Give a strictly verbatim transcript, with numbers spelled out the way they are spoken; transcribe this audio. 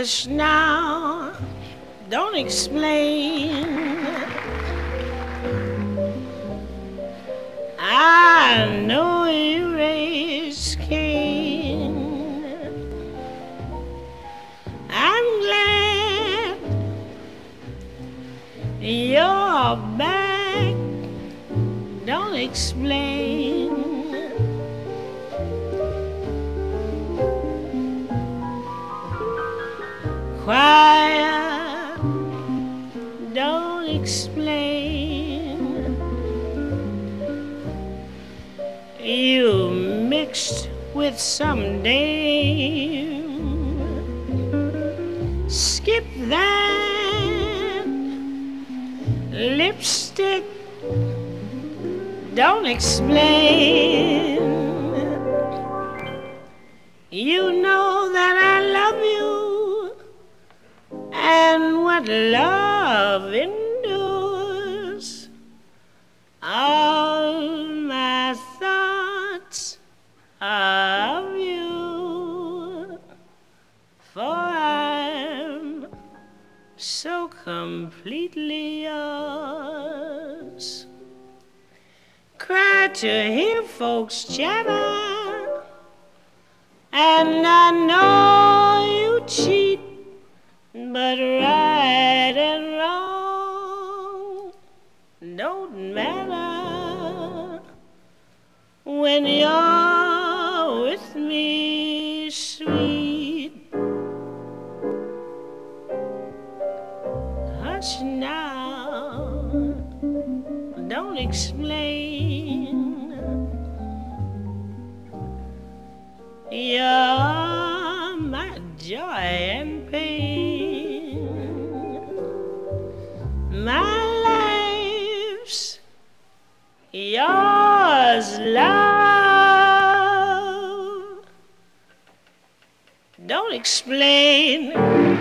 Hush now, don't explain. I know you raised Cain. I'm glad you're back. Don't explain. Quiet, don't explain. You mixed with some dame. Skip that lipstick, don't explain. You know that I love you, and what love endures. All my thoughts are of you, for I'm so completely yours. Cry to hear folks chatter, and I know you cheat, but right and wrong don't matter when you're with me, sweet. Hush now, don't explain. You're my joy and pain. My life's yours, love. Don't explain.